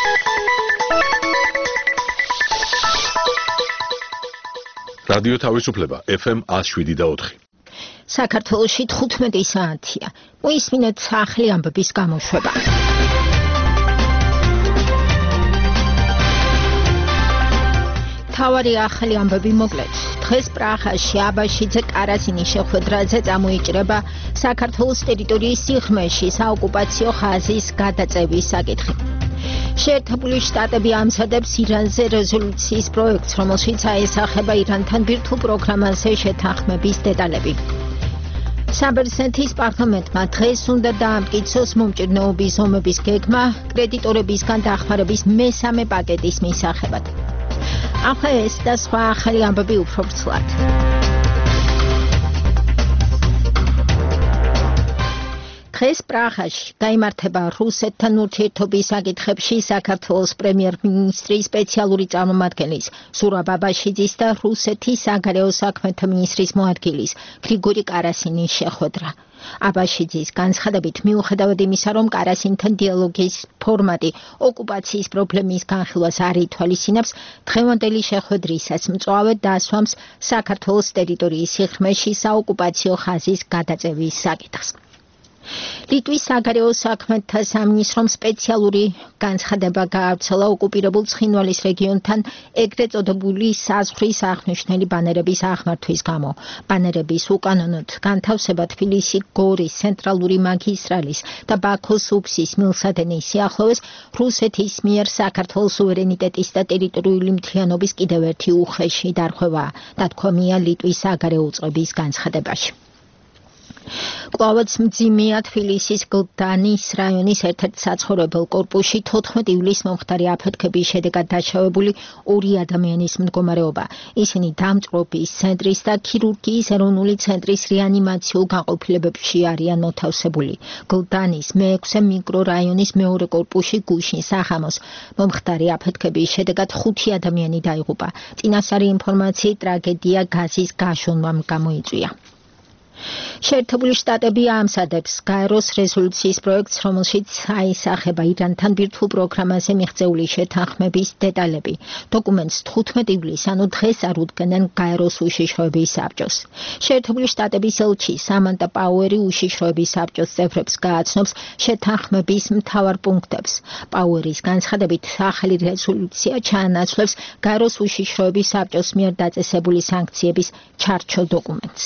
რადიო თავისუფლება FM 107.4. საქართველოში 15 საათია. მოისმინეთ ახალი ამბების გამოშვება. თავარი ახალი ამბები მოკლედ. დღეს პრაღაში აბაშიძე კარასინის შეხვედრაზე წამოიჭრება საქართველოს ტერიტორიის სიღრმეში საოკუპაციო ხაზის გადაწევის საკითხი. შეერთებული შტატები ამზადებს ირანზე რეზოლუციის პროექტს, რომელშიც აესახება ირანთან ბირთვულ პროგრამაზე შეთანხმების დეტალები. საბერძნეთის პარლამენტმა დღეს უნდა დაამტკიცოს მომჭირნეობის ომების გეგმა კრედიტორებისგან დახმარების მესამე პაკეტის მისაღებად. ახლა ეს და სხვა ახალი ამბები უფრო ვრცლად. დღეს პრაღაში გაიმართება რუსეთთან ურთიერთობის საკითხებში საქართველოს პრემიერ-მინისტრის სპეციალური წარმომადგენლის ზურაბ აბაშიძის და რუსეთის საგარეო საქმეთა მინისტრის მოადგილის გრიგორი კარასინის შეხვედრა. აბაშიძის განცხადებით, მიუხედავად იმისა, რომ კარასინთან დიალოგის ფორმატი ოკუპაციის პრობლემის განხილვას არ ითვალისწინებს, დღევანდელი შეხვედრისას მწვავე დასვამს საქართველოს ტერიტორიის სიღრმეში საოკუპაციო ხაზის გადაწევის საკითხს. ლიტვის საგარეო საქმეთა სამინისტრომ სპეციალური განცხადება გაავრცელა ოკუპირებულ ცხინვალის რეგიონთან ეგრეთ წოდებული საზღვრის აღნიშნული ბანერების აღმართვის გამო. ბანერების უკანონოდ განთავსება თბილისი-გორის ცენტრალური მაგისტრალის და ბაქოს უბსის მილსადენის სიახლოვეს რუსეთის მიერ საქართველოს სუვერენიტეტის და ტერიტორიული მთლიანობის კიდევ ერთი უხეში დარღვევაა, დათქვამია ლიტვის საგარეო უწყების განცხადებაში. კვლავაც მძიმეა თბილისის გლდანის რაიონის ერთ-ერთ საცხოვრებელ კორპუსში 14 ივლისს მომხდარი აფეთქების შედეგად დაშავებული 2 ადამიანის მდგომარეობა. ისინი დამწყრობის ცენტრის და ქირურგიის ეროვნული ცენტრის რეანიმაციულ განყოფილებებში არიან მოთავსებული. გლდანის მე-6 მიკრორაიონის მეორე კორპუსში გუშინ სახამოს მომხდარი აფეთქების შედეგად 5 ადამიანი დაიღუპა. წინასწარი ინფორმაციით ტრაგედია გაზის გაშონვამ გამოიწვია. შეერთებული შტატები ამზადებს გაეროს რეზოლუციის პროექტს, რომელშიც აისახება ირანთან ბირთვულ პროგრამაზე მიღწეული შეთანხმების დეტალები. დოკუმენტს 15 ივლისს, ანუ დღეს წარუდგენენ გაეროს უშიშროების საბჭოს. შეერთებული შტატების ელჩი სამანტა პაუერი უშიშროების საბჭოს წევრებს გააცნობს შეთანხმების მთავარ პუნქტებს. პაუერის განცხადებით, ახალი რეზოლუცია ჩაანაცვლებს გაეროს უშიშროების საბჭოს მიერ დაწესებული სანქციების ჩარჩო დოკუმენტს.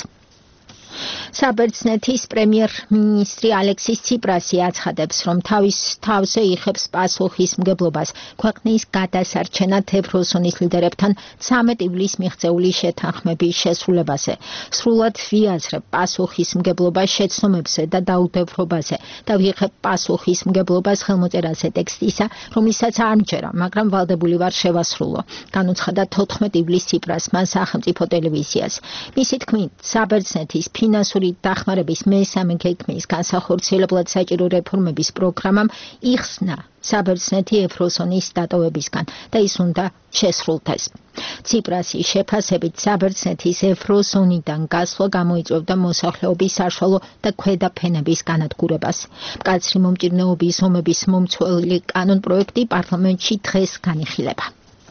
საბერძნეთის პრემიერ-მინისტრი ალექსის ციპრასი აცხადებს, რომ თავის თავზე იღებს პასუხისმგებლობას ქვეყნის გადასარჩენად ევროზონის ლიდერებთან 13 ივლისს მიღწეული შეთანხმების შესრულებაზე. სრულად ვიაზრებ პასუხისმგებლობას შეცდომებზე და დაუდევრობაზე და ვიღებ პასუხისმგებლობას ხელმოწერაზე ტექსტისა, რომლისაც არ მჯერა, მაგრამ ვალდებული ვარ შევასრულო, განუცხადა 14 ივლისს ციპრასმა სახელმწიფო ტელევიზიას. მისი თქმით, საბერძნეთის ფინანსური დახმარების მესამე გეგმის განსახორციელებლად საჭირო რეფორმების პროგრამამ იხსნა საბერძნეთი ევროზონის დატოვებისგან და ის უნდა შესრულდეს. ციპრასის შეფასებით საბერძნეთის ევროზონიდან გასვლა გამოიწვევდა მოსახლეობის საშუალო და ქვედა ფენების განადგურებას. მკაცრი მომჭირნეობის ომების მომცველი კანონპროექტი პარლამენტში დღეს განიხილება.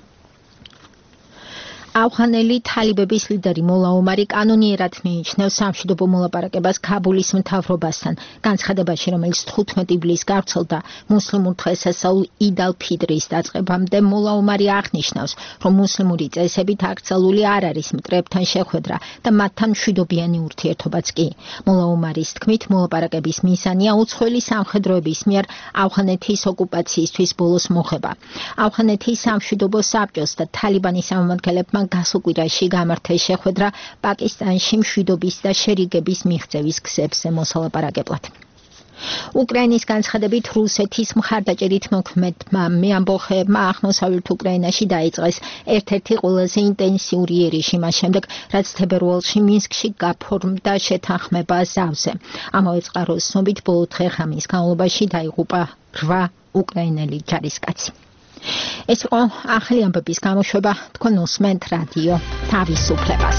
ავღანელი თალიბების ლიდერი მოლა ომარი კანონიერად მიიჩნევს სამშვიდობო მოლაპარაკებას ქაბულის მთავრობასთან. განცხადებაში, რომელიც 15 ივლისს გავრცელდა მუსლიმურ დღესასწაულ იდ-ალ-ფიტრის დაწყებამდე, მოლა ომარი აღნიშნავს, რომ მუსლიმური წესებით აკრძალული არ არის მტრებთან შეხვედრა და მათთან მშვიდობიანი ურთიერთობაც კი. მოლა ომარის თქმით, მოლაპარაკების მიზანია უცხოელი სამხედროების მიერ ავღანეთის ოკუპაციისთვის ბოლოს მოხება. ავღანეთის სამშვიდობო საბჭოს და თალიბანის წარმომადგენლებმა გასულ კვირაში გამართეს შეხვედრა პაკისტანში მშვიდობის და შერიგების მიღწევის გზებზე მოსალაპარაკებლად. უკრაინის განცხადებით რუსეთის მხარდაჭერით მოქმედმა მეამბოხეებმა აღმოსავლეთ უკრაინაში დაიწყეს ერთ-ერთი ყველაზე ინტენსიური ერიში მას შემდეგ, რაც თებერვალში მინსკში გაფორმდა შეთანხმება ზავზე. ამავე წყაროს ცნობით, ბოლო დღე-ღამის განმავლობაში დაიღუპა 8 უკრაინელი ჯარისკაცი. ეს იყო ახალი ამბების გამოშვება, თქვენ უსმენთ რადიო თავისუფლებას.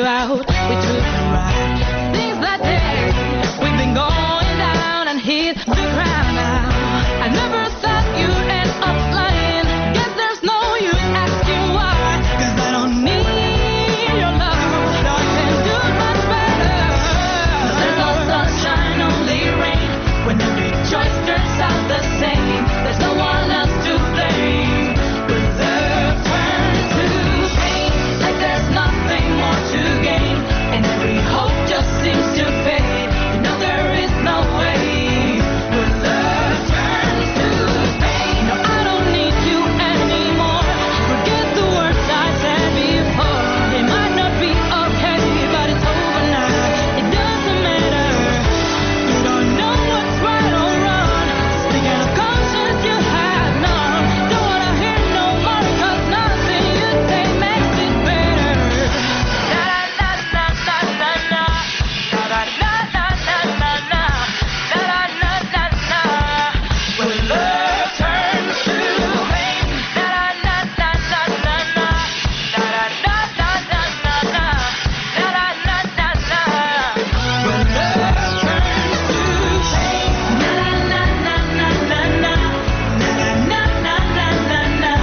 you out. We took a ride. Things that day, we've been going down and hit the ground now. I never thought you'd end up flying. Guess there's no use asking why. 'Cause I don't need your love. No, I can do much better. There's no sunshine, only rain. When every choice turns out the same, there's no one else to blame. When love turns to pain, like there's nothing more to gain, and every hope just seems to fade. You know there is no way. When love turns to pain, no, I don't need you anymore. Forget the words I said before. It might not be okay, but it's over now. It doesn't matter. You don't know what's right or wrong. Speaking of conscience, you have none. Don't wanna hear no more, 'cause nothing you say makes it better. Na na na na na na na na na na na na na na na na. When love turns to pain. Na na na na na na na na na na na na na na na na. When love turns to pain. Na na na na na na na na na na na na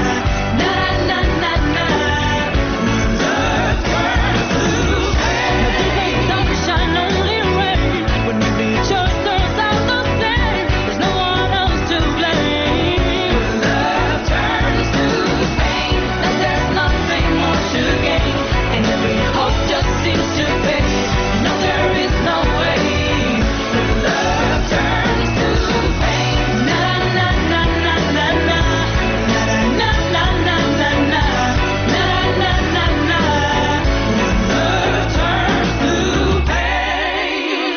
na na na. When love turns to pain. This ain't sunshine, only rain. When every choice turns out the same, there's no one else to blame. When love turns to pain, like there's nothing more to gain, and every hope just seems to fade. No, there is no way. When love turns to pain. Na na na na na na na na na na na na na na na na. When love turns to pain.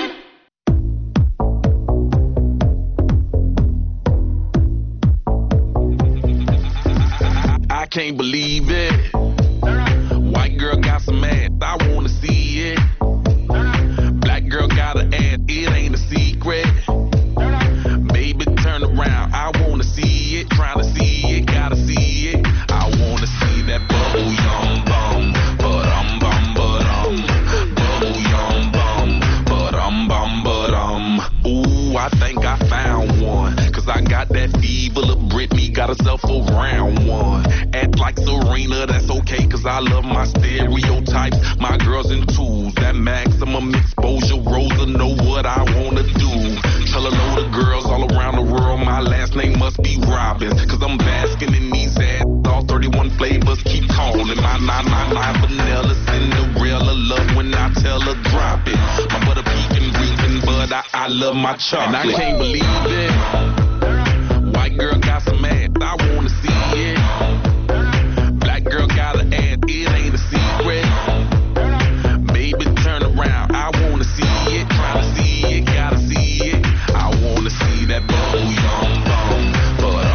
I can't believe it. White girl got some ass, I wanna see it. Black girl got an ass, it ain't a secret. Baby, turn around, I wanna see it. Tryna see it, gotta see it. I wanna see that bubble yum bum, but bubble yum bum, but ooh, I think I found one. 'Cause I got that fever, little Britney got herself a round one. Act like Serena, that's okay, 'cause I love my stereotypes. My girls in twos, that maximum exposure. Rosa know what I wanna do. Tell a load of girls all around the world my last name must be Robbins. 'Cause I'm basking in these ass, all 31 flavors keep calling. My 999 vanilla, Cinderella love when I tell her drop it. My butter peeking, breathing, but I love my chocolate. And I can't believe it. White girl got some ass, I wanna see it. Black girl got an ass, it ain't a secret. Baby, turn around, I wanna see it. Tryna see it, gotta see it. I wanna see that bubble yum bum, but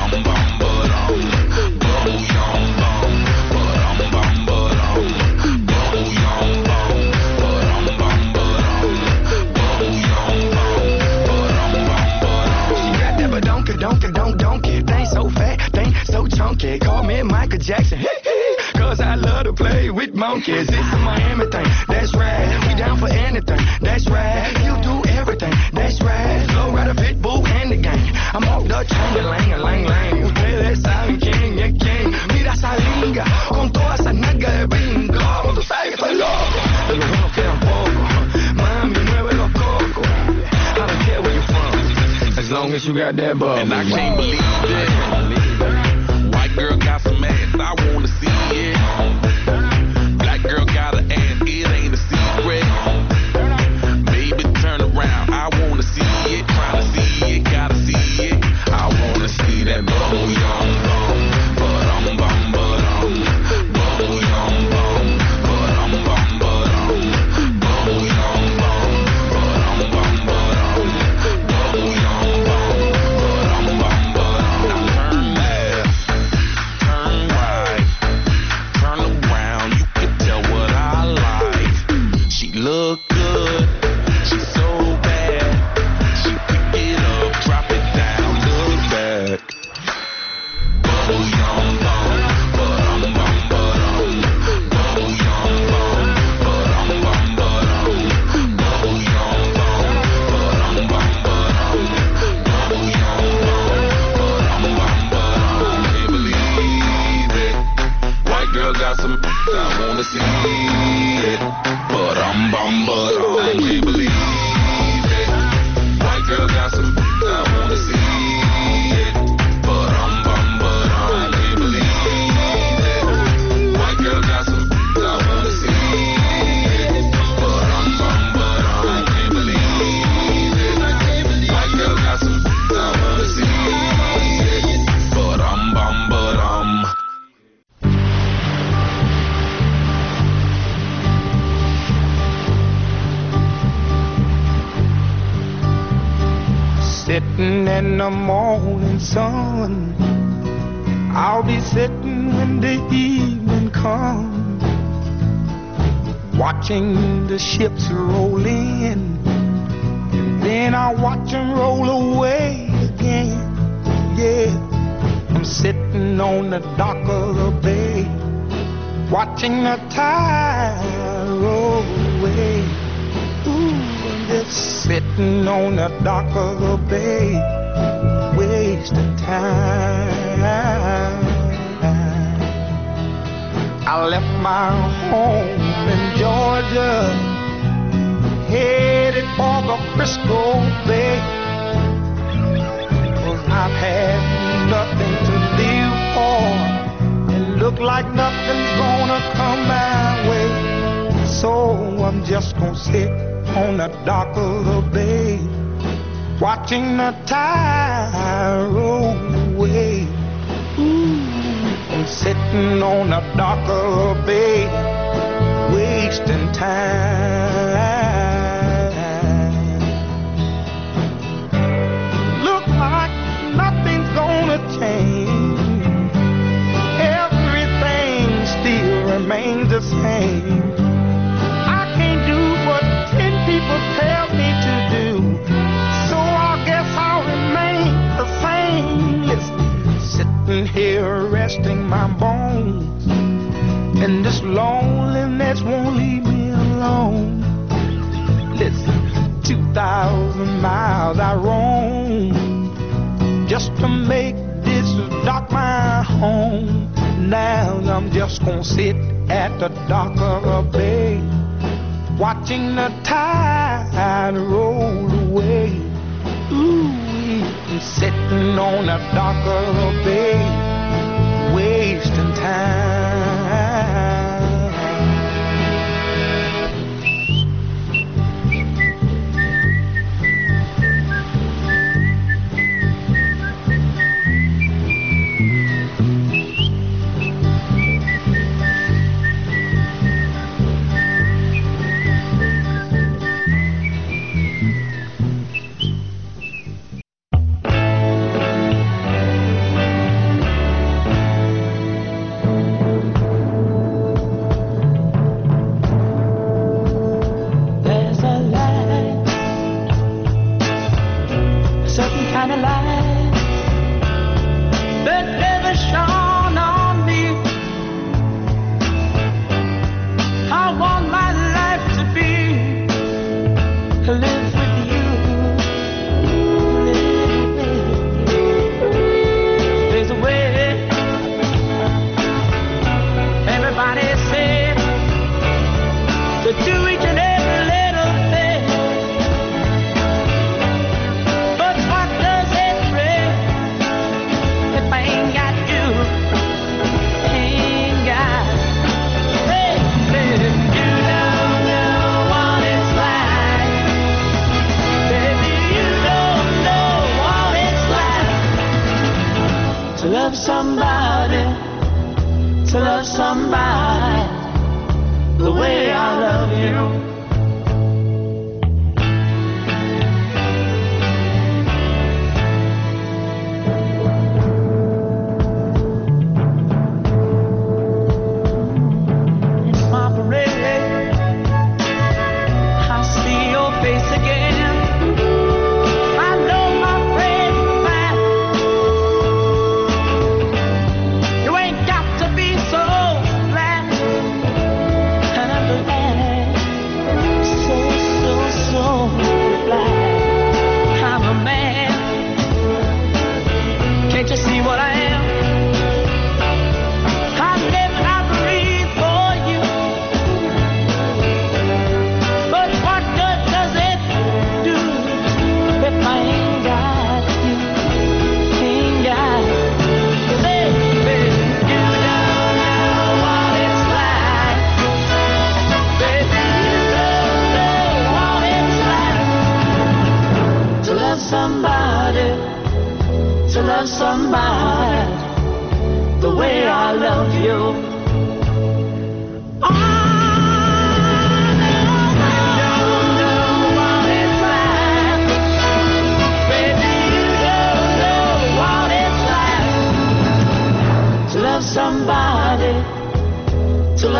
bubble yum bum, but bubble yum bum, but bubble yum bum, She got that donkey, thing so fat, thing so chunky. Call me Michael Jackson, 'cause I love to play with monkeys. It's a Miami thing, that's right. We down for anything, that's right. You do everything, that's right. Flow right a pit bull and the gang. I'm off the chain, lang. Ustedes saben quién es quién. Mira esa linga, con toda esa nalga de bingo. Tú sabes que estoy loco, de los buenos quedan pocos. Mami, mueve los cocos. I don't care where you're from, as long as you got that bubble. and I can't believe it. White girl got some ass, I wanna see it. Black girl got an ass, it ain't a secret. Baby, turn around, I wanna see it. Tryna see it, gotta see it. I wanna see that bubble yum bum, but bubble yum bum, but bubble yum bum, but bubble yum bum, but some I wanna see it. But I'm can't believe it. White girl got some I wanna see it. But I'm can't believe it. White girl got some I wanna see it. But I'm can't believe it. White girl got some I wanna see it. But I'm sitting in the morning sun, I'll be sitting when the evening comes, watching the ships roll in, and then I'll watch them roll away again. Yeah, I'm sitting on the dock of the bay, watching the tide roll away. Ooh, I'm just sitting on the dock of the bay, wasting time. I left my home in Georgia, headed for the Frisco Bay, 'cause I've had nothing to live for, and look like nothing's gonna come my way. So I'm just gonna sit on the dock of the bay, watching the tide roll away. Ooh, I'm sitting on the dock of the bay, wasting time. Look like nothing's gonna change, everything still remains the same. I can't do what 10 people tell me to do, so I guess I'll remain the same. Listen, sitting here resting my bones, and this loneliness won't leave me alone. Listen, 2,000 miles I roam just to make this dock my home. Now I'm just gonna sit at the dock of a bay, watching the tide roll away. Ooh, I'm sitting on the dock of the bay, wasting time.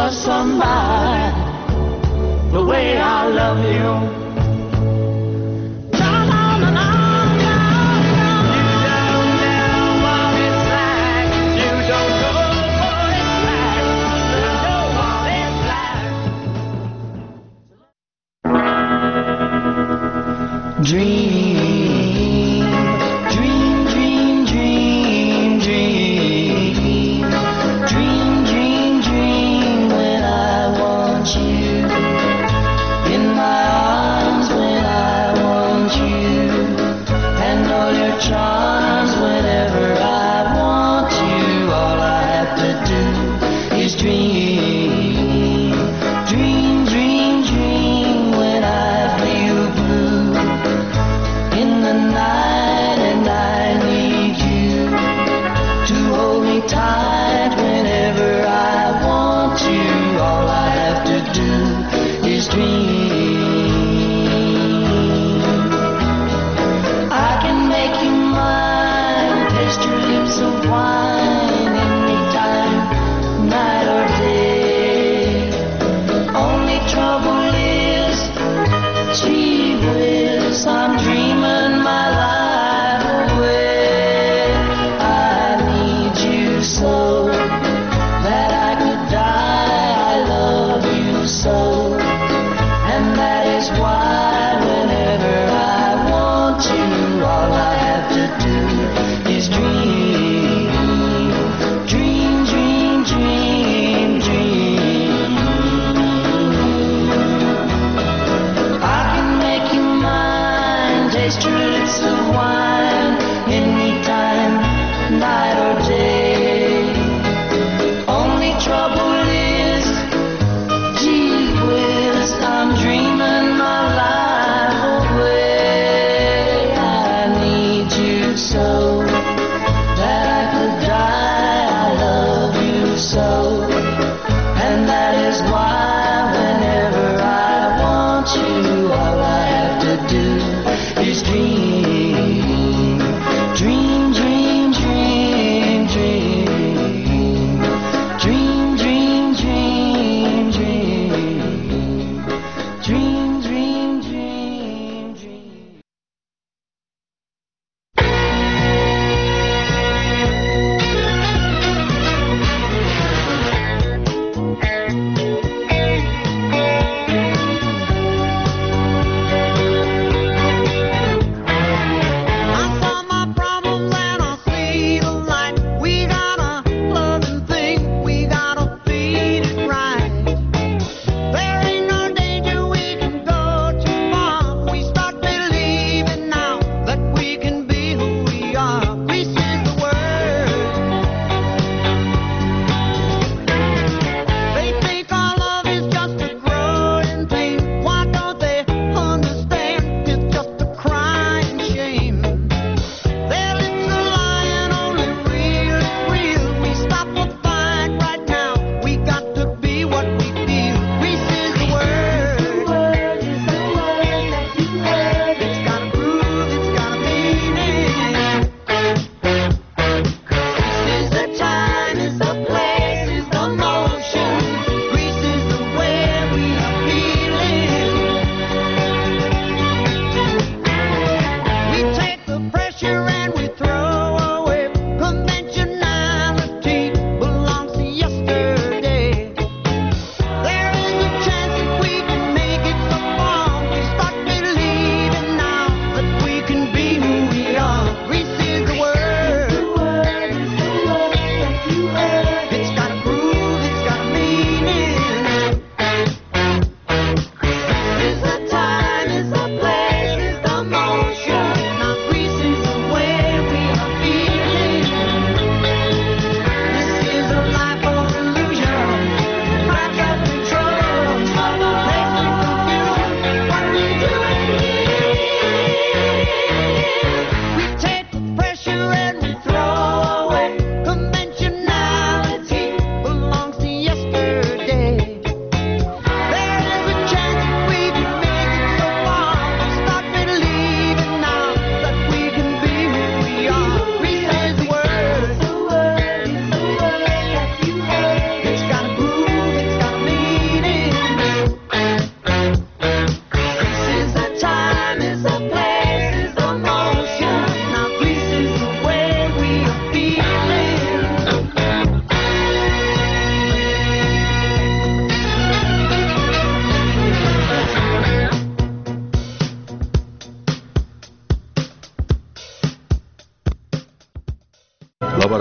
love somebody the way I love you. Dream, dream, dream, dream, dream, dream, dream, dream when I want you in my arms.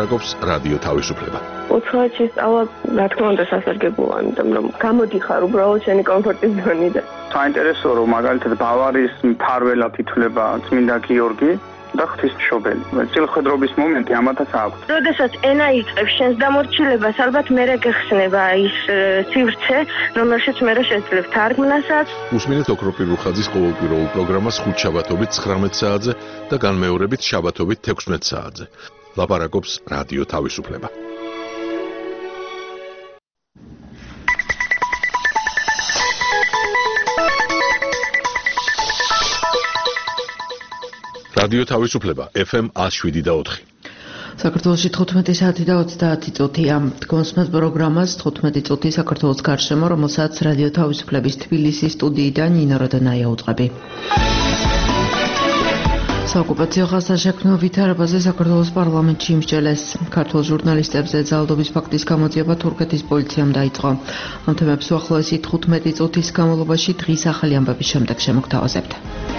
ლაპარაკობს რადიო თავისუფლება. უცხოეთში სწავლა, რა თქმა უნდა, სასარგებლოა, იმიტომ რომ გამოდიხარ უბრალოდ შენი კომფორტის ზონიდან. საინტერესოა, რომ მაგალითად ბავარიის მფარველად ითვლება წმინდა გიორგი და ღვთისმშობელი. წილხედრობის მომენტი ამათაც აქვს. როდესაც ენა იწყებს შენს დამორჩილებას, ალბათ მერე გეხსნება ის სივრცე, რომელშიც მერე შეძლებ თარგმნასაც. უსმინეთ ოქროპირ რუხაძის ყოველკვირეულ პროგრამას ხუთშაბათობით 19 საათზე და განმეორებით შაბათობით 16 საათზე. ლაპარაკობს რადიო თავისუფლება. რადიო თავისუფლება FM 107.4. საქართველოში 15 საათი და 30 წუთია. გონსმენთ პროგრამას 15 წუთი საქართველოს გარშემო, რომელსაც რადიო თავისუფლების თბილისის სტუდიიდან ნინო როდანაია უწყები. საოკუპაციო ხაზთან შექმნილ ვითარებაზე საქართველოს პარლამენტში იმსჯელეს. ქართულ ჟურნალისტებზე ძალადობის ფაქტის გამოძიება თურქეთის პოლიციამ დაიწყო. ამ თემებს უახლოესი 15 წუთის განმავლობაში დღის ახალი ამბების შემდეგ შემოგთავაზებთ.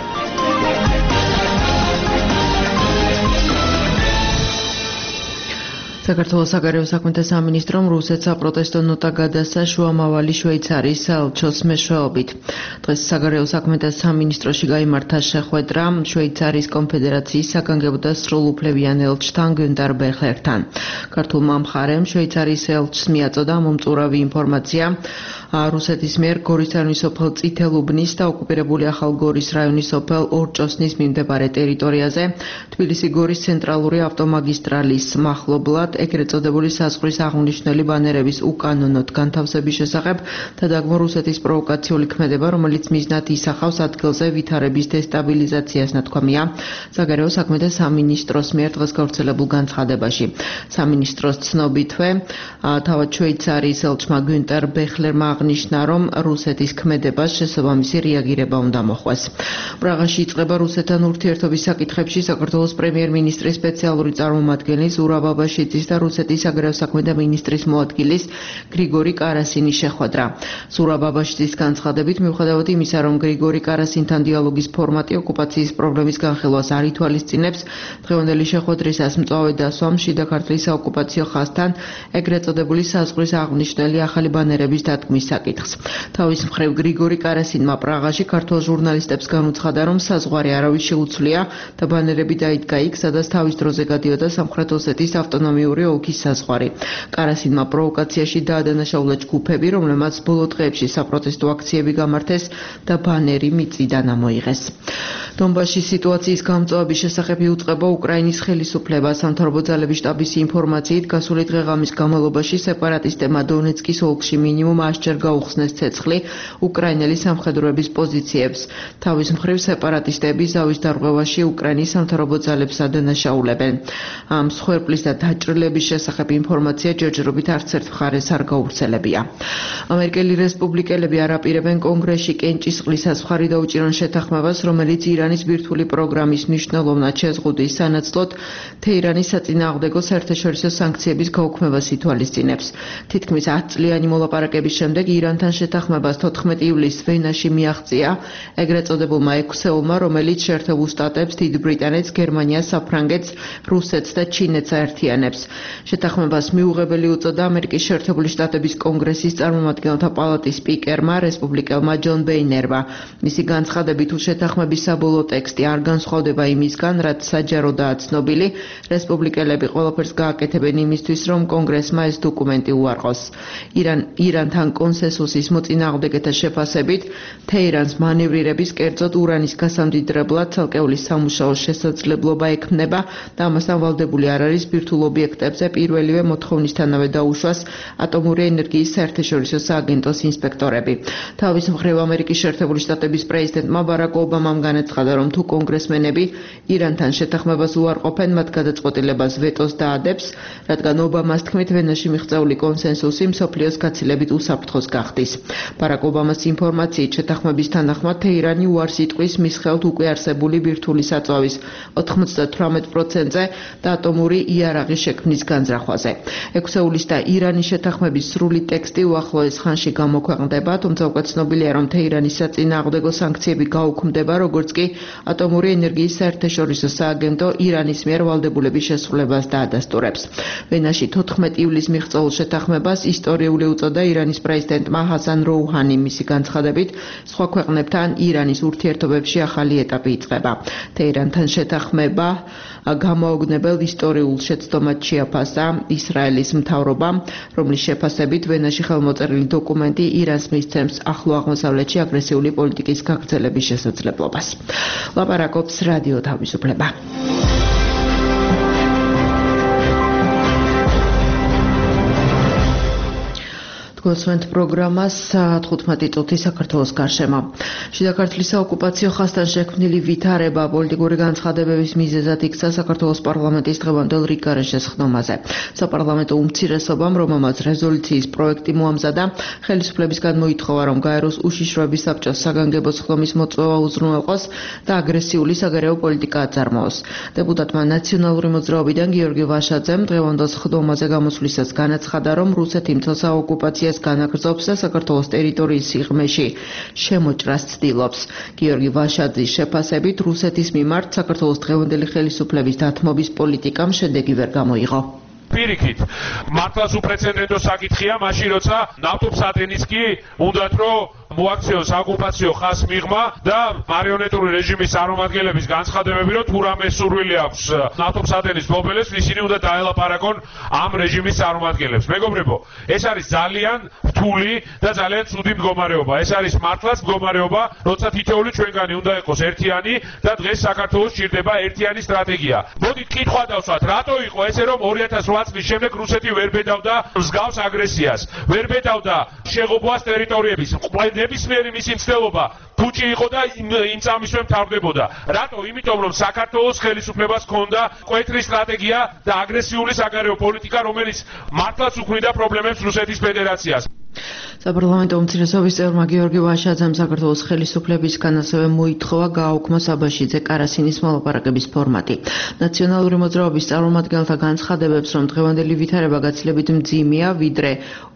საქართველოს საგარეო საქმეთა სამინისტრომ რუსეთს საპროტესტო ნოტა გადასცა შუამავალი შვეიცარიის საელჩოს მეშვეობით. დღეს საგარეო საქმეთა სამინისტროში გაიმართა შეხვედრა შვეიცარიის კონფედერაციის საგანგებო და სრულუფლებიან ელჩთან გუნტარ ბეხლერთან. ქართულმა მხარემ შვეიცარიის ელჩს მიაწოდა მომწურავი ინფორმაცია რუსეთის მიერ გორის რაიონის სოფელ წითელუბნის და ოკუპირებული ახალ გორის რაიონის სოფელ ორჭოსნის მიმდებარე ტერიტორიაზე თბილისი-გორის ცენტრალური ავტომაგისტრალის მახლობლად ეგრეთ წოდებული საზღვრის აღნიშნული ბანერების უკანონოდ განთავსების შესახებ და დაგმო რუსეთის პროვოკაციული ქმედება, რომელიც მიზნად ისახავს ადგილზე ვითარების დესტაბილიზაციას, ნათქვამია საგარეო საქმეთა სამინისტროს მიერ დღეს გავრცელებულ განცხადებაში. სამინისტროს ცნობითვე თავად შვეიცარიის ელჩმა გუნტარ ბეხლერმა აღნიშნა, რომ რუსეთის ქმედებას შესაბამისი რეაგირება უნდა მოხდეს. პრაღაში იწყება რუსეთთან ურთიერთობის საკითხებში საქართველოს პრემიერ-მინისტრის სპეციალური წარმომადგენლის ზურაბ აბაშიძის და რუსეთის საგარეო საქმეთა მინისტრის მოადგილის გრიგორი კარასინის შეხვედრა. ზურაბ აბაშიძის განცხადებით, მიუხედავად იმისა, რომ გრიგორი კარასინთან დიალოგის ფორმატი ოკუპაციის პრობლემის განხილვას არ ითვალისწინებს, დღევანდელი შეხვედრისას მწვავე დასვამ შიდა ქართლის საოკუპაციო ხაზთან ეგრეთ წოდებული საზღვრის აღნიშნული ახალი ბანერების დადგმის საკითხს. თავის მხრივ გრიგორი კარასინმა პრაღაში ქართულ ჟურნალისტებს განუცხადა, რომ საზღვარი არავის შეუცვლია და ბანერები დაიდგა იქ, სადაც თავის დროზე გადიოდა სამხრეთ ოსეთის ავტონომიური ოლქის საზღვარი. კარასინმა პროვოკაციაში დაადანაშაულა ჯგუფები, რომლებმაც ბოლო დღეებში საპროტესტო აქციები გამართეს და ბანერი მიწიდან ამოიღეს. დონბასში სიტუაციის გამწვავების შესახებ იუწყება უკრაინის ხელისუფლება. სამთავრობო ძალების შტაბის ინფორმაციით, გასული დღეღამის განმავლობაში სეპარატისტებმა დონეცკის ოლქში მინიმუმ 100-ჯერ გაუხსნეს ცეცხლი უკრაინელი სამხედროების პოზიციებს. თავის მხრივ სეპარატისტები ზავის დარღვევაში უკრაინის სამთავრობო ძალებს ადანაშაულებენ. ამ მსხვერპლის და დაჭრილების შესახებ ინფორმაცია ჯერჯერობით არც ერთ მხარეს არ გავრცელებია. ამერიკელი რესპუბლიკელები არ აპირებენ კონგრესში კენჭისყრის საზღვარი დაუჭირონ შეთანხმებას, რომელიც ირანის ბირთვული პროგრამის მნიშვნელოვნად შეზღუდვის სანაცვლოდ თეირანის საწინააღმდეგო საერთაშორისო სანქციების გაუქმებას ითვალისწინებს. თითქმის 10 წლიანი მოლაპარაკების შემდეგ ირანთან შეთანხმებას 14 ივლისს ვენაში მიაღწია ეგრეთ წოდებულმა ექვსეულმა, რომელიც შეერთებულ შტატებს, დიდ ბრიტანეთს, გერმანიას, საფრანგეთს, რუსეთს და ჩინეთს აერთიანებს. შეთანხმებას მიუღებელი უწოდა ამერიკის შეერთებული შტატების კონგრესის წარმომადგენელთა პალატის სპიკერმა, რესპუბლიკელმა ჯონ ბეინერმა. მისი განცხადებით, თუ შეთანხმების საბოლოო ტექსტი არ განსხვავდება იმისგან, რაც საჯაროდაა ცნობილი, რესპუბლიკელები ყველაფერს გააკეთებენ იმისთვის, რომ კონგრესმა ეს დოკუმენტი უარყოს. ირანთან კონსენსუსის მოწინააღმდეგეთა შეფასებით, თეირანს მანევრირების, კერძოდ ურანის გასამდიდრებლად ცალკეული სამუშაო შესაძლებლობა ექმნება და ამასთან ვალდებული არ არის ბირთვულ ობიექტებზე პირველივე მოთხოვნისთანავე დაუშვას ატომური ენერგიის საერთაშორისო სააგენტოს ინსპექტორები. თავის მხრივ ამერიკის შეერთებული შტატების პრეზიდენტმა ბარაკ ობამამ განაცხადა, რომ თუ კონგრესმენები ირანთან შეთანხმებას უარყოფენ, მათ გადაწყვეტილებას ვეტოს დაადებს, რადგან ობამას თქმით ვენაში მიღწეული კონსენსუსი მსოფლიოს გაცილებით უსაფრთხოს გახდის. ბარაკ ობამას ინფორმაციით შეთანხმების თანახმად თეირანი უარს იტყვის მის ხელთ უკვე არსებული ბირთვული საწვავის 98%-ზე და ატომური იარაღის შექმნის შექმნის განზრახვაზე. ექვსეულის და ირანის შეთანხმების სრული ტექსტი უახლოეს ხანში გამოქვეყნდება, თუმცა უკვე ცნობილია, რომ თეირანის საწინააღმდეგო სანქციები გაუქმდება, როგორც კი ატომური ენერგიის საერთაშორისო სააგენტო ირანის მიერ ვალდებულების შესრულებას დაადასტურებს. ვენაში 14 ივლისს მიღწეულ შეთანხმებას ისტორიული უწოდა ირანის პრეზიდენტმა ჰასან როუჰანი. მისი განცხადებით, სხვა ქვეყნებთან ირანის ურთიერთობებში ახალი ეტაპი იწყება. თეირანთან შეთანხმება გამოაგნებელ ისტორიულ შეცდომად შეაფასა ისრაელის მთავრობამ, რომლის შეფასებით ვენაში ხელმოწერილი დოკუმენტი ირანს მისცემს ახლო აღმოსავლეთში აგრესიული პოლიტიკის გაგრძელების შესაძლებლობას. ლაპარაკობს რადიო თავისუფლება. გოსვენთ პროგრამას 15 წუთი საქართველოს გარშემო. შიდა ქართლის საოკუპაციო ხაზთან შექმნილი ვითარება პოლიტიკური განცხადებების მიზეზად იქცა საქართველოს პარლამენტის დღევანდელ რიგგარეშე სხდომაზე. საპარლამენტო უმცირესობამ, რომელმაც რეზოლუციის პროექტი მოამზადა, ხელისუფლებისგან მოითხოვა, რომ გაეროს უშიშროების საბჭოს საგანგებო სხდომის მოწვევა უზრუნველყოს და აგრესიული საგარეო პოლიტიკა აწარმოოს. დეპუტატმა ნაციონალური მოძრაობიდან გიორგი ვაშაძემ დღევანდელ სხდომაზე გამოსვლისას განაცხადა, რომ რუსეთი მცირე საოკუპაციას განაგრძობს და საქართველოს ტერიტორიის სიღრმეში შემოჭრას ცდილობს. გიორგი ვაშაძის შეფასებით, რუსეთის მიმართ საქართველოს დღევანდელი ხელისუფლების დათმობის პოლიტიკამ შედეგი ვერ გამოიღო. პირიქით, მართლაც უპრეცედენტო საკითხია, მაშინ როცა ნავთობსადენის კი უნდათ რომ მოაქციოს ოკუპაციო ხაზს მიღმა და მარიონეტული რეჟიმის წარმომადგენლების განცხადებები, რომ თუ რამე სურვილი აქვს ნავთობსადენის მობილეს, ისინი უნდა დაელაპარაკონ ამ რეჟიმის წარმომადგენლებს. მეგობრებო, ეს არის ძალიან რთული და ძალიან ცუდი მდგომარეობა. ეს არის მართლაც მდგომარეობა, როცა თითოეული ჩვენგანი უნდა იყოს ერთიანი და დღეს საქართველოს სჭირდება ერთიანი სტრატეგია. მოდით კითხვა დავსვათ, რატო იყო ესე, რომ 2008 წლის შემდეგ რუსეთი ვერ ბედავდა მსგავს აგრესიას, ვერ ბედავდა შეღობვას ტერიტორიების. ნებისმიერი მისი მცდელობა ფუჭი იყო და იმ წამისვე მთავრდებოდა. რატო? იმიტომ რომ საქართველოს ხელისუფლებას ჰქონდა მკვეთრი სტრატეგია და აგრესიული საგარეო პოლიტიკა, რომელიც მართლაც უქმნიდა პრობლემებს რუსეთის ფედერაციას. საპარლამენტო უმცირესობის წევრმა გიორგი ვაშაძემ საქართველოს ხელისუფლებისგან ასევე მოითხოვა გააუქმოს აბაშიძე კარასინის მოლაპარაკების ფორმატი. ნაციონალური მოძრაობის წარმომადგენელთა განცხადებებს, რომ დღევანდელი ვითარება გაცილებით მძიმეა, ვიდრე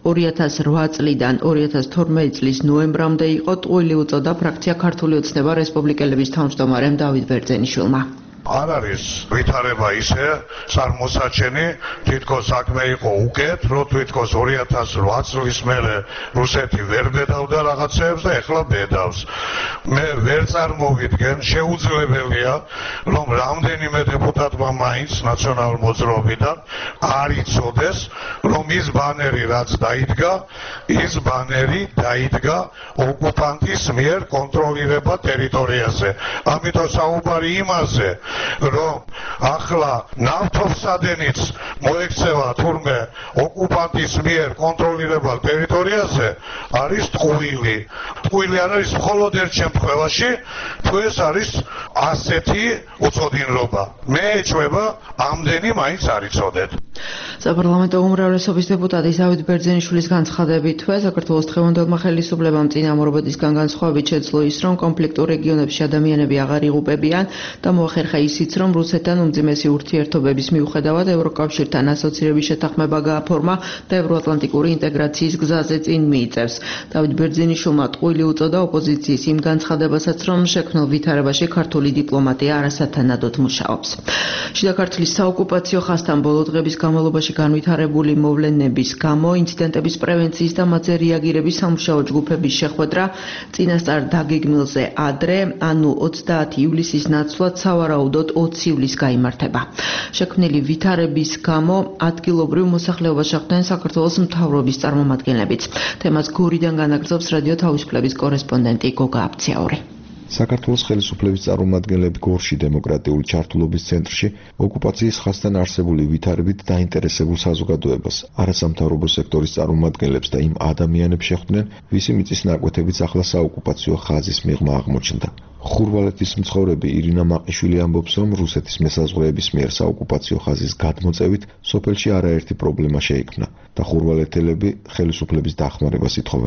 2008 წლიდან 2012 წლის ნოემბრამდე იყო, ტყუილი უწოდა ფრაქცია ქართული ოცნება რესპუბლიკელების თავმჯდომარემ დავით ბერძენიშვილმა. არ არის ვითარება ისე წარმოსაჩენი, თითქოს საქმე იყო უკეთ, რომ თითქოს 2008 წლის მერე რუსეთი ვერ ბედავდა რაღაცებს და ეხლა ბედავს. მე ვერ წარმოვიდგენ, შეუძლებელია, რომ რამდენიმე დეპუტატმა მაინც ნაციონალურ მოძრაობიდან არ იცოდეს, რომ ის ბანერი რაც დაიდგა, ის ბანერი დაიდგა ოკუპანტის მიერ კონტროლირება ტერიტორიაზე. ამიტომ საუბარი იმაზე, რომ ახლა ნავთობსადენიც მოექცევა თურმე ოკუპანტის მიერ კონტროლირებულ ტერიტორიაზე, არის ტყუილი. ტყუილი არ არის მხოლოდ ერთ შემთხვევაში, თუ ეს არის ასეთი უწოდინრობა. მე ეჭვება, ამდენი მაინც არ იცოდეთ. საპარლამენტო უმრავლესობის დეპუტატი დავით ბერძენიშვილის განცხადებითვე, საქართველოს დღევანდელმა ხელისუფლებამ წინამორბედისგან განსხვავებით შეძლო ის, რომ კონფლიქტურ რეგიონებში ადამიანები აღარ იღუპებიან და მოახერხა ისიც, რომ რუსეთთან უმძიმესი ურთიერთობების მიუხედავად ევროკავშირთან ასოცირების შეთანხმება გააფორმა და ევროატლანტიკური ინტეგრაციის გზაზე წინ მიიწევს. დავით ბერძენიშვილმა ტყუილი უწოდა ოპოზიციის იმ განცხადებასაც, რომ შექმნილ ვითარებაში ქართული დიპლომატია არასათანადოდ მუშაობს. შიდა ქართლის საოკუპაციო ხაზთან ბოლო დღების განმავლობაში განვითარებული მოვლენების გამო ინციდენტების პრევენციის და მათზე რეაგირების სამუშაო ჯგუფების შეხვედრა წინასწარ დაგეგმილზე ადრე, ანუ 30 ივლისის ნაცვლად სავარაუდოდ 20 ივლისს გაიმართება. შექმნილი ვითარების გამო ადგილობრივ მოსახლეობას შეხვდნენ საქართველოს მთავრობის წარმომადგენლებიც. თემას გორიდან განაგრძობს რადიო თავისუფლების კორესპონდენტი გოგა აბციაური. საქართველოს ხელისუფლების წარმომადგენლები გორში დემოკრატიული ჩართულობის ცენტრში ოკუპაციის ხაზთან არსებული ვითარებით დაინტერესებულ საზოგადოებას, არასამთავრობო სექტორის წარმომადგენლებს და იმ ადამიანებს შეხვდნენ, ვისი მიწის ნაკვეთებიც ახლა საოკუპაციო ხაზის მიღმა აღმოჩნდა. ხურვალეთის მცხოვრები ირინა მაყიშვილი ამბობს, რომ რუსეთის მესაზღვრეების მიერ საოკუპაციო ხაზის გადმოწევით სოფელში არაერთი პრობლემა შეიქმნა და ხურვალეთელები ხელისუფლების დახმარებას ითხოვენ.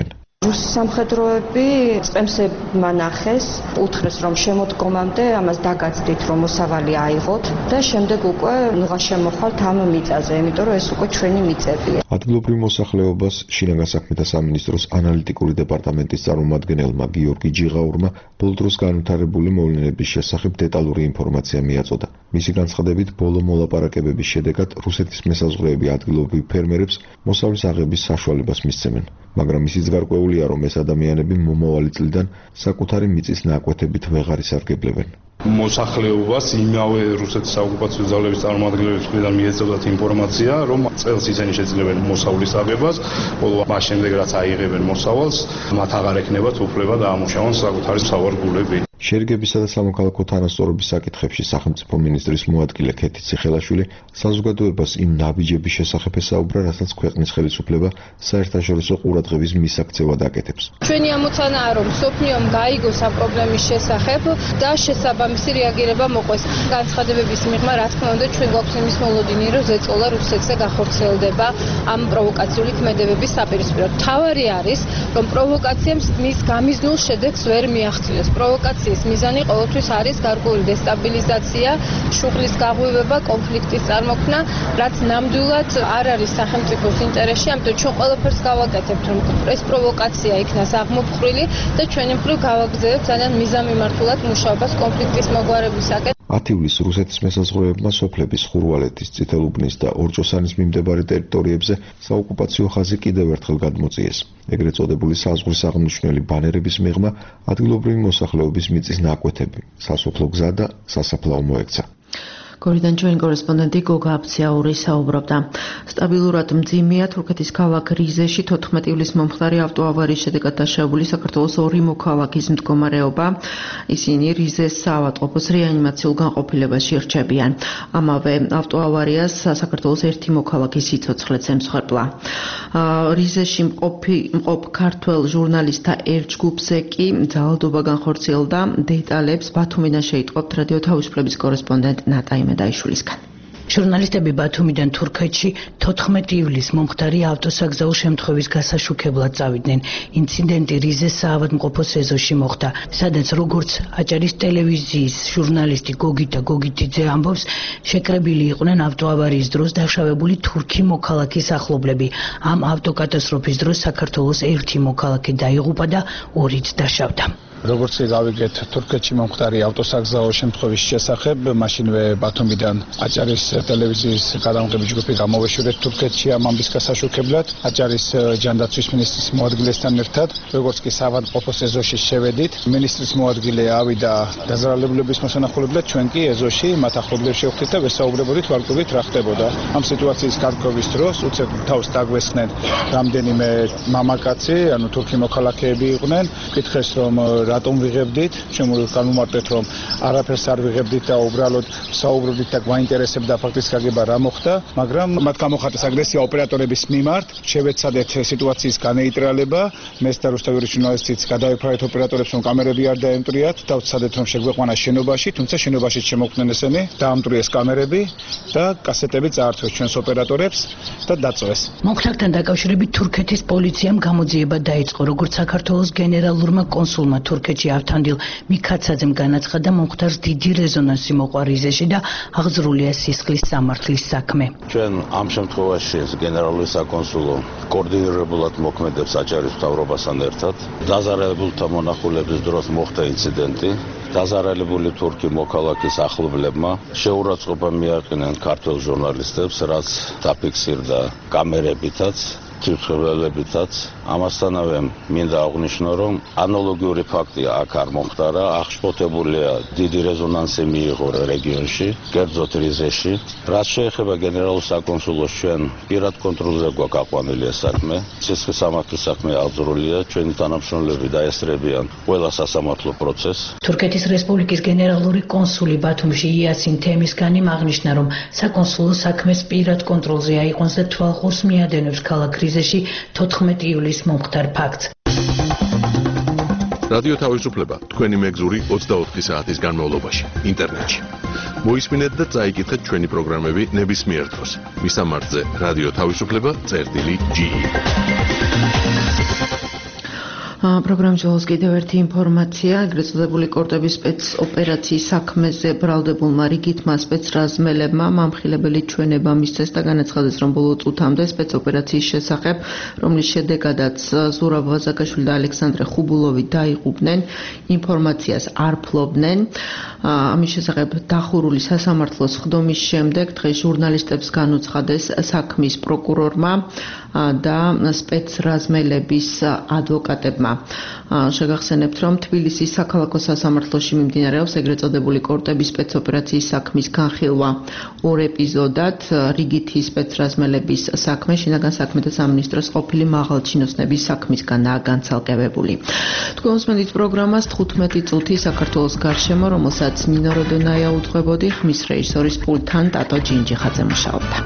რუსი სამხედროები წემსებმა ნახეს, უთხრეს რომ შემოდგომამდე ამას დაგაცდით რომ მოსავალი აიღოთ და შემდეგ უკვე ნუღა შემოხვალთ ამ მიწაზე, იმიტომ რომ ეს უკვე ჩვენი მიწებია. ადგილობრივ მოსახლეობას შინაგან საქმეთა სამინისტროს ანალიტიკური დეპარტამენტის წარმომადგენელმა გიორგი ჯიღაურმა ბოლო დროს განვითარებული მოვლენების შესახებ დეტალური ინფორმაცია მიაწოდა. მისი განცხადებით, ბოლო მოლაპარაკებების შედეგად რუსეთის მესაზღვრეები ადგილობრივ ფერმერებს მოსავლის აღების საშუალებას მისცემენ, მაგრამ ისიც გარკვეულია, რომ ეს ადამიანები მომავალი წლიდან საკუთარი მიწის ნაკვეთებით ვეღარ ისარგებლებენ. მოსახლეობას იმავე რუსეთის საოკუპაციო ძალების წარმომადგენლების მხრიდან მიეწოდათ ინფორმაცია, რომ წელს ისინი შეძლებენ მოსავლის აღებას, ხოლო მას შემდეგ რაც აიღებენ მოსავალს, მათ აღარ ექნებათ უფლება დაამუშავონ საკუთარი სავარგულები. შერიგებისა და სამოქალაქო თანასწორობის საკითხებში სახელმწიფო მინისტრის მოადგილე ქეთი ციხელაშვილი საზოგადოებას იმ ნაბიჯების შესახებ ესაუბრა, რასაც ქვეყნის ხელისუფლება საერთაშორისო ყურადღების მისაქცევად აკეთებს. ჩვენი ამოცანაა, რომ სოფლიომ გაიგოს ამ პრობლემის შესახებ და შესაბამისი რეაგირება მოყვეს. განცხადებების მიღმა, რა თქმა უნდა, ჩვენ გვაქვს იმის მოლოდინი, რომ ზეწოლა რუსეთზე გახორციელდება ამ პროვოკაციული ქმედებების საპირისპიროდ. თავარი არის, რომ პროვოკაციამ მის გამიზნულ შედეგს ვერ მიაღწიოს. პროვოკაციის მიზანი ყოველთვის არის გარკვეული დესტაბილიზაცია, შუღლის გაღვივება, კონფლიქტის წარმოქმნა, რაც ნამდვილად არ არის სახელმწიფოს ინტერესში, ამიტომ ჩვენ ყველაფერს გავაკეთებთ, რომ ეს პროვოკაცია იქნას აღმოფხრილი და ჩვენი მხრივ გავაგრძელებთ ძალიან მიზანმიმართულად მუშაობას კონფლიქტის მოგვარებისაკენ. 10 ივლისს რუსეთის მესაზღვრეებმა სოფლების ხურვალეთის, წითელუბნის და ორჭოსანის მიმდებარე ტერიტორიებზე საოკუპაციო ხაზი კიდევ ერთხელ გადმოწიეს. ეგრეთ წოდებული საზღვრის აღმნიშვნელი ბანერების მიღმა ადგილობრივი მოსახლეობის მიწის ნაკვეთები, სასოფლო გზა და სასაფლაო მოექცა. გორიდან ჩვენი კორესპონდენტი გოგა აფციაური საუბრობდა. სტაბილურად მძიმეა თურქეთის ქალაქ რიზეში 14 ივლისს მომხდარი ავტოავარიის შედეგად დაშავებული საქართველოს 2 მოქალაქის მდგომარეობა. ისინი რიზეს საავადმყოფოს რეანიმაციულ განყოფილებაში რჩებიან. ამავე ავტოავარიას საქართველოს 1 მოქალაქი სიცოცხლეც ემსხვერპლა. რიზეში მყოფ ქართველ ჟურნალისტთა ერთ ჯგუფზე კი ძალადობა განხორციელდა. დეტალებს ბათუმიდან შეიტყობთ რადიო თავისუფლების კორესპონდენტ ნატაი დაიშულისგან. ჟურნალისტები ბათუმიდან თურქეთში 14 ივლისს მომხდარი ავტოსაგზაო შემთხვევის გასაშუქებლად წავიდნენ. ინციდენტი რიზეს საავადმყოფოს ეზოში მოხდა, სადაც როგორც აჭარის ტელევიზიის ჟურნალისტი გოგიტა გოგიტიძე ამბობს, შეკრებილი იყვნენ ავტოავარიის დროს დაშავებული თურქი მოქალაქის ახლობლები. ამ ავტოკატასტროფის დროს საქართველოს 1 მოქალაქი დაიღუპა და 2-იც დაშავდა. როგორც გავიგეთ თურქეთში მომხდარი ავტოსაგზაო შემთხვევის შესახებ, მაშინვე ბათუმიდან აჭარის ტელევიზიის გადამღები ჯგუფი გამოვეშურეთ თურქეთში ამ ამბის გასაშუქებლად, აჭარის ჯანდაცვის მინისტრის მოადგილესთან ერთად, როგორც კი საავადმყოფოს ეზოში შევედით, მინისტრის მოადგილე ავიდა დაზარალებულების მოსანახულებლად, ჩვენ კი ეზოში მათ ახლობლებს შევხვდით და ვესაუბრებოდით ვარკვევით რა ხდებოდა. ამ სიტუაციის გარკვევის დროს უცებ თავს დაგვესხნენ რამდენიმე მამაკაცი, ანუ თურქი მოქალაქეები იყვნენ, კითხეს რომ რატომ ვიღებდით? შემოვიმარტეთ რომ არაფერს არ ვიღებდით და უბრალოდ საუბრობდით და გვაინტერესებდა ფაქტის გაგება რა მოხდა, მაგრამ მათ გამოხატეს აგრესია ოპერატორების მიმართ, შევეცადეთ სიტუაციის განეიტრალება, მეც და რუსთავის ჟურნალისტიც გადავიფრაეთ ოპერატორებს რომ კამერები არ დაემტრიათ და ვცადეთ რომ შეგვეყვანას შენობაში, თუმცა შენობაში შემოხვდნენ ესენი, დაამტრიეს კამერები და კასეტები წაართვეს ჩვენს ოპერატორებს და დაწვეს. მომხდართან დაკავშირებით თურქეთის პოლიციამ გამოძიება დაიწყო, როგორც საქართველოს გენერალურმა კონსულმა თურქეთში ავთანდილ მიქაცაძემ განაცხადა, მომხდარს დიდი რეზონანსი მოყვა რიზეში და აღძრულია სისხლის სამართლის საქმე. ჩვენ ამ შემთხვევაში გენერალური საკონსულო კოორდინირებულად მოქმედებს აჭარის მთავრობასთან ერთად. დაზარალებულთა მონახულების დროს მოხდა ინციდენტი. დაზარალებული თურქი მოქალაქის ახლობლებმა შეურაცხყოფა მიაყენენ ქართველ ჟურნალისტებს, რაც დაფიქსირდა კამერებითაც, თვითმხილველებითაც. ამასთანავე მინდა აღვნიშნო, რომ ანალოგიური ფაქტი აქ არ მომხდარა, აღშფოთებულია დიდი რეზონანსი მიიღო რეგიონში, კერძოდ რიზეში. რაც შეეხება გენერალურ საკონსულოს, ჩვენ პირად კონტროლზე გვაქვს აყვანილი ეს საქმე. სისხლის სამართლის საქმე აღძრულია, ჩვენი თანამშრომლები დაესწრებიან ყველა სასამართლო პროცესს. თურქეთის რესპუბლიკის გენერალური კონსული ბათუმში იასინ თემისგანიმ აღნიშნა, რომ საკონსულო საქმეს პირად კონტროლზე აიყვანს და თვალყურს მიადენებს ქალაქ რიზეში 14 ივლისს მომხდარ ფაქტს. რადიო თავისუფლება თქვენი მეგზური 24 საათის განმავლობაში ინტერნეტში. მოისმინეთ და წაიკითხეთ ჩვენი პროგრამები ნებისმიერ დროს. მისამართზე რადიო თავისუფლება.ge პროგრამის ბოლოს კიდევ ერთი ინფორმაცია, ეგრეთ წოდებული კორტების სპეცოპერაციის საქმეზე ბრალდებულმა რიგითმა სპეცრაზმელებმა მამხილებელი ჩვენება მისცეს და განაცხადეს, რომ ბოლო წუთამდე სპეცოპერაციის შესახებ, რომლის შედეგადაც ზურაბ ვაზაკაშვილი და ალექსანდრე ხუბულოვი დაიღუპნენ, ინფორმაციას არ ფლობდნენ. ამის შესახებ დახურული სასამართლოს ხდომის შემდეგ დღეს ჟურნალისტებს განუცხადეს საქმის პროკურორმა და სპეცრაზმელების ადვოკატებმა. შეგახსენებთ, რომ თბილისის საქალაქო სასამართლოში მიმდინარეობს ეგრეთ წოდებული კორტების სპეცოპერაციის საქმის განხილვა ორ ეპიზოდად. რიგითი სპეცრაზმელების საქმე შინაგან საქმეთა სამინისტროს ყოფილი მაღალჩინოსნების საქმისგანაა განცალკევებული. თქვენ უსმენთ პროგრამას 15 წუთი საქართველოს გარშემო, რომელსაც ნინო როდონაია უძღვებოდი, ხმის რეჟისორის პულტთან ტატო ჯინჯიხაძე მუშაობდა.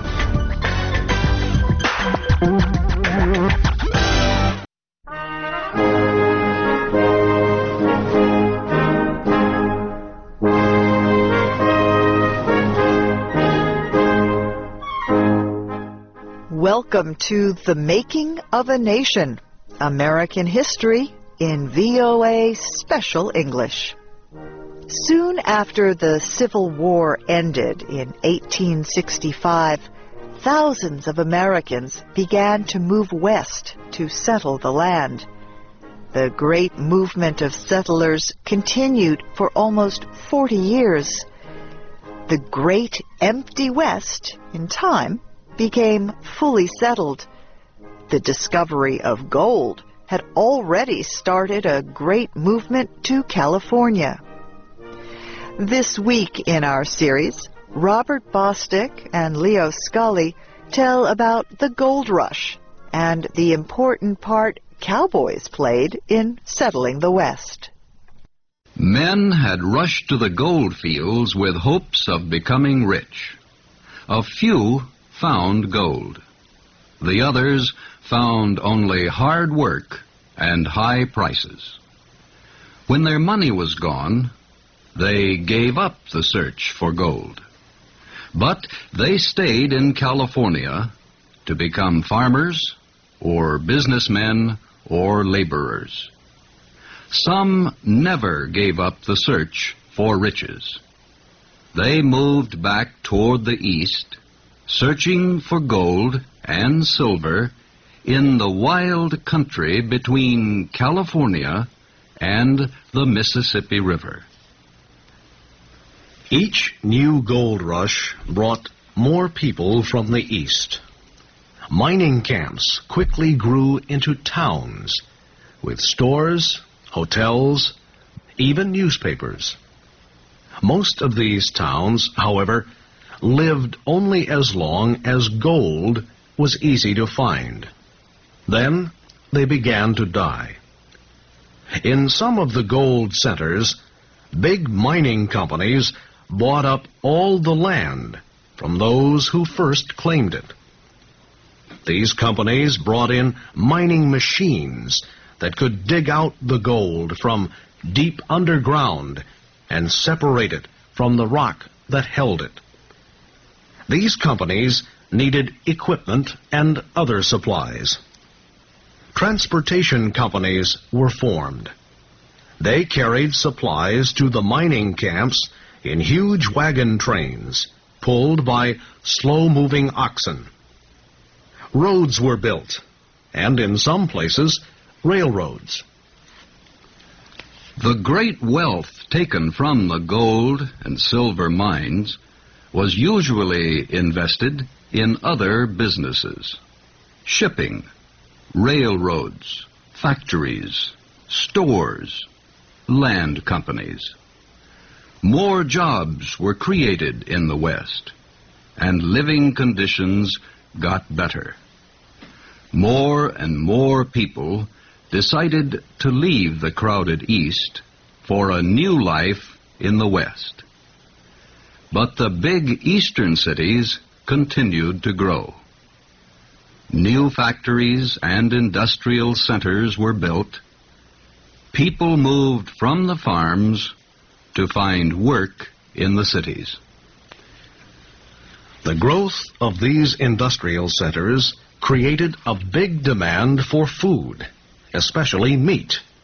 Welcome to The Making of a Nation, American History in VOA Special English. Soon after the Civil War ended in 1865, thousands of Americans began to move west to settle the land. The great movement of settlers continued for almost 40 years. The Great Empty West, in time, became fully settled. The discovery of gold had already started a great movement to California. This week in our series, Robert Bostick and Leo Scully tell about the gold rush and the important part cowboys played in settling the West. Men had rushed to the gold fields with hopes of becoming rich. A few found gold. The others found only hard work and high prices. When their money was gone, they gave up the search for gold. But they stayed in California to become farmers or businessmen or laborers. Some never gave up the search for riches. They moved back toward the east, searching for gold and silver in the wild country between California and the Mississippi River. Each new gold rush brought more people from the east. Mining camps quickly grew into towns with stores, hotels, even newspapers. Most of these towns, however, lived only as long as gold was easy to find. Then they began to die. In some of the gold centers, big mining companies bought up all the land from those who first claimed it. These companies brought in mining machines that could dig out the gold from deep underground and separate it from the rock that held it. These companies needed equipment and other supplies. Transportation companies were formed. They carried supplies to the mining camps in huge wagon trains, pulled by slow-moving oxen. Roads were built, and in some places, railroads. The great wealth taken from the gold and silver mines was usually invested in other businesses: shipping, railroads, factories, stores, land companies. More jobs were created in the West, and living conditions got better. More and more people decided to leave the crowded East for a new life in the West. But the big eastern cities continued to grow. New factories and industrial centers were built. People moved from the farms to find work in the cities. The growth of these industrial centers created a big demand for food, especially meat.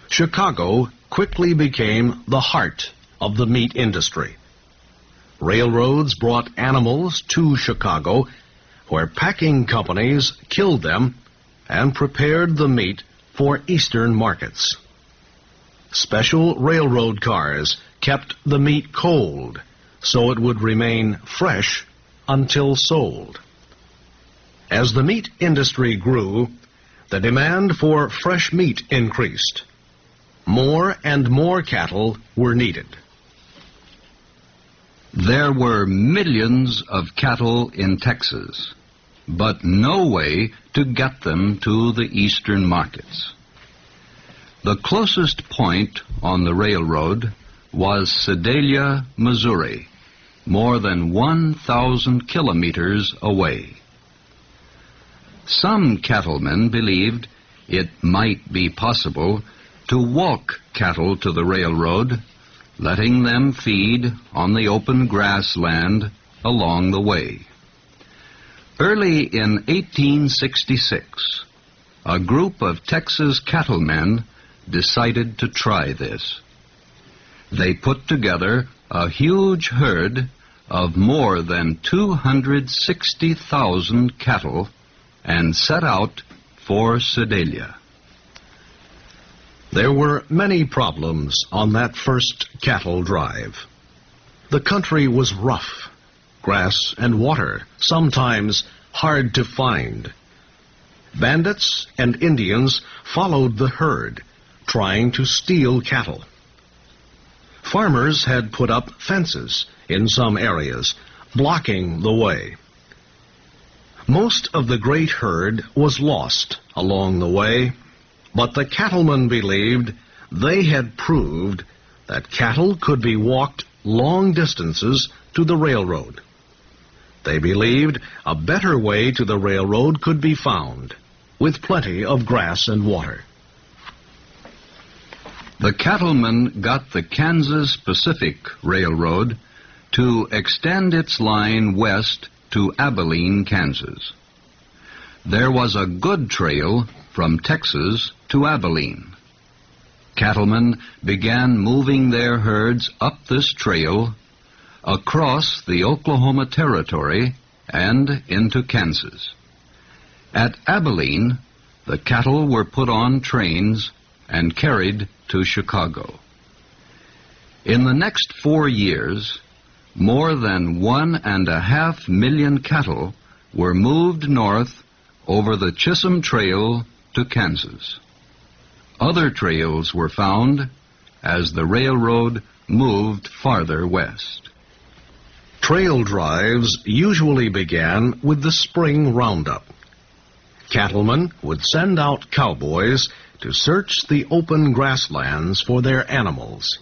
Chicago quickly became the heart of the meat industry. Railroads brought animals to Chicago, where packing companies killed them and prepared the meat for eastern markets. Special railroad cars kept the meat cold so it would remain fresh until sold. As the meat industry grew, the demand for fresh meat increased. More and more cattle were needed. There were millions of cattle in Texas, but no way to get them to the eastern markets. The closest point on the railroad was Sedalia, Missouri, more than 1,000 kilometers away. Some cattlemen believed it might be possible to walk cattle to the railroad, letting them feed on the open grassland along the way. Early in 1866, a group of Texas cattlemen decided to try this. They put together a huge herd of more than 260,000 cattle and set out for Sedalia. There were many problems on that first cattle drive. The country was rough, grass and water sometimes hard to find. Bandits and Indians followed the herd, trying to steal cattle. Farmers had put up fences in some areas, blocking the way. Most of the great herd was lost along the way, but the cattlemen believed they had proved that cattle could be walked long distances to the railroad. They believed a better way to the railroad could be found, with plenty of grass and water. The cattlemen got the Kansas Pacific Railroad to extend its line west to Abilene, Kansas. There was a good trail from Texas to Abilene. Cattlemen began moving their herds up this trail across the Oklahoma Territory and into Kansas. At Abilene, the cattle were put on trains and carried to Chicago. In the next 4 years, more than 1.5 million cattle were moved north over the Chisholm Trail to Kansas. Other trails were found as the railroad moved farther west. Trail drives usually began with the spring roundup. Cattlemen would send out cowboys to search the open grasslands for their animals.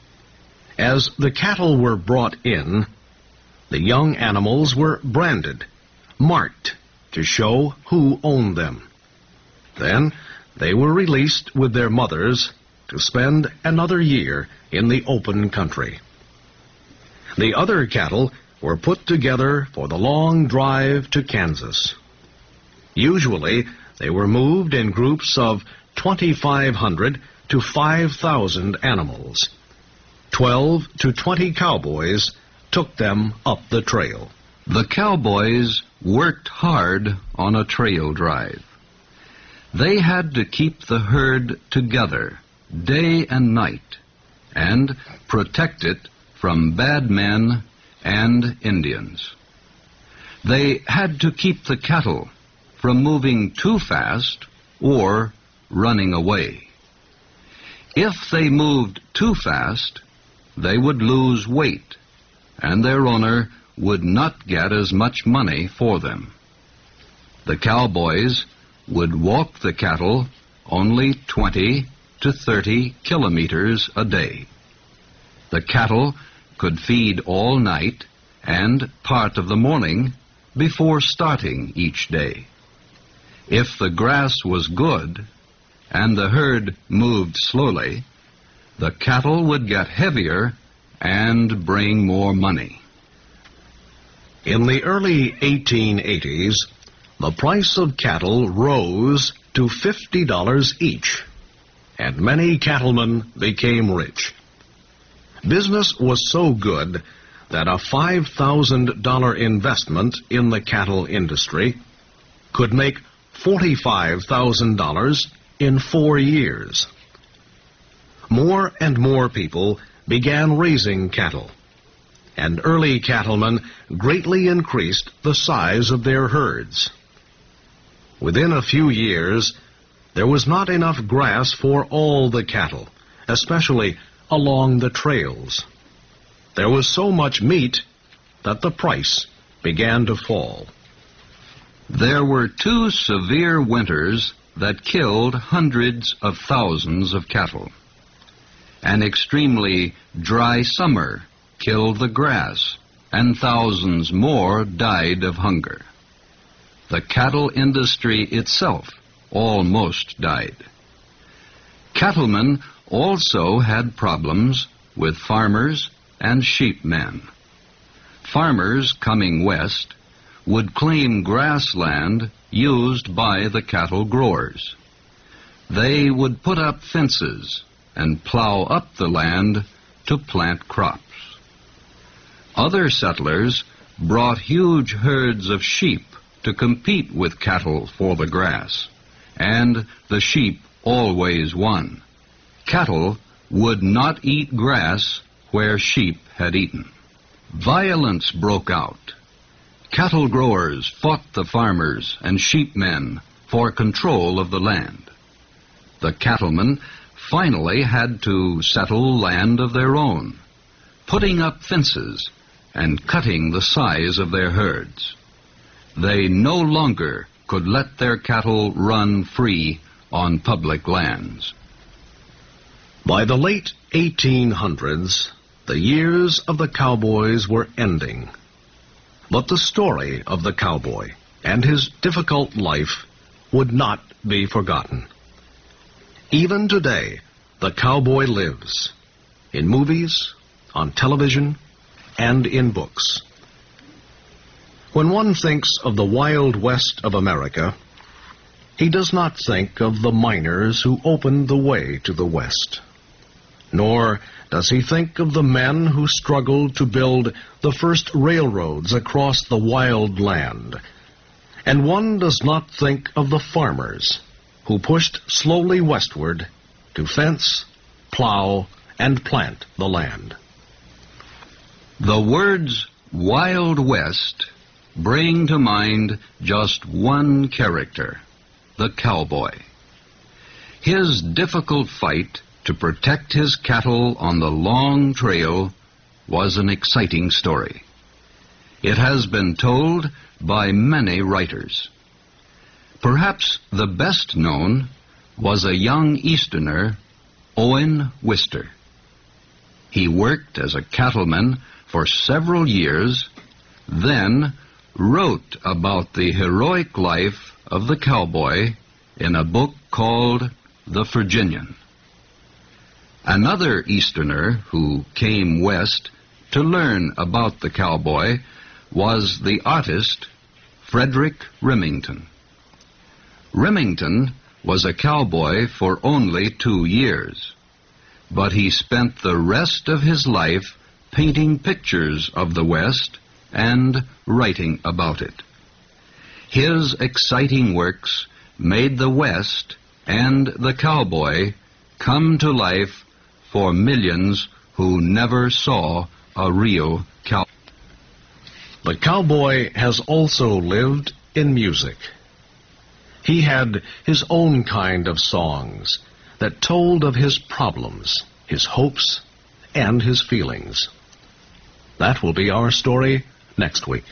As the cattle were brought in, the young animals were branded, marked to show who owned them. Then they were released with their mothers to spend another year in the open country. The other cattle were put together for the long drive to Kansas. Usually, they were moved in groups of 2,500 to 5,000 animals. 12 to 20 cowboys took them up the trail. The cowboys worked hard on a trail drive. They had to keep the herd together day and night and protect it from bad men and Indians. They had to keep the cattle from moving too fast or running away. If they moved too fast, they would lose weight, and their owner would not get as much money for them. The cowboys would walk the cattle only 20 to 30 kilometers a day. The cattle could feed all night and part of the morning before starting each day. If the grass was good and the herd moved slowly, the cattle would get heavier and bring more money. In the early 1880s, the price of cattle rose to $50 each. and many cattlemen became rich. Business was so good that a $5,000 investment in the cattle industry could make $45,000 in 4 years. More and more people began raising cattle, and early cattlemen greatly increased the size of their herds. Within a few years, there was not enough grass for all the cattle, especially along the trails. There was so much meat that the price began to fall. There were 2 severe winters that killed hundreds of thousands of cattle. An extremely dry summer killed the grass, and thousands more died of hunger. The cattle industry itself almost died. Cattlemen also had problems with farmers and sheepmen. Farmers coming west would claim grassland used by the cattle growers. They would put up fences and plow up the land to plant crops. Other settlers brought huge herds of sheep to compete with cattle for the grass, and the sheep always won. Cattle would not eat grass where sheep had eaten. Violence broke out. Cattle growers fought the farmers and sheepmen for control of the land. The cattlemen finally had to settle land of their own, putting up fences and cutting the size of their herds. They no longer could let their cattle run free on public lands. By the late 1800s, the years of the cowboys were ending. But the story of the cowboy and his difficult life would not be forgotten. Even today, the cowboy lives in movies, on television, and in books. When one thinks of the Wild West of America, he does not think of the miners who opened the way to the West. Nor does he think of the men who struggled to build the first railroads across the wild land. And one does not think of the farmers who pushed slowly westward to fence, plow, and plant the land. The words Wild West bring to mind just one character, the cowboy. His difficult fight to protect his cattle on the long trail was an exciting story. It has been told by many writers. Perhaps the best known was a young Easterner, Owen Wister. He worked as a cattleman for several years, then wrote about the heroic life of the cowboy in a book called The Virginian. Another Easterner who came west to learn about the cowboy was the artist Frederick Remington. Remington was a cowboy for only 2 years, but he spent the rest of his life painting pictures of the West and writing about it. His exciting works made the West and the cowboy come to life for millions who never saw a real cowboy. The cowboy has also lived in music. He had his own kind of songs that told of his problems, his hopes, and his feelings. That will be our story next week.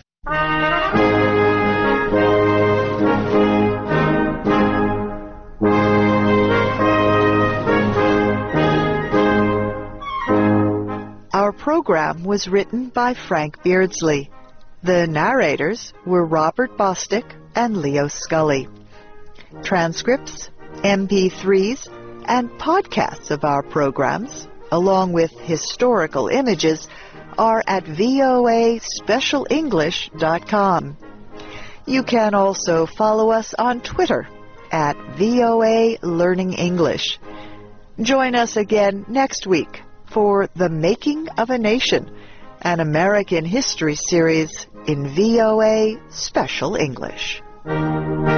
Our program was written by Frank Beardsley. The narrators were Robert Bostick and Leo Scully. Transcripts, MP3s, and podcasts of our programs, along with historical images, are at voaspecialenglish.com. You can also follow us on Twitter at VOA Learning English Join us again next week for The Making of a Nation, an American history series in VOA Special English.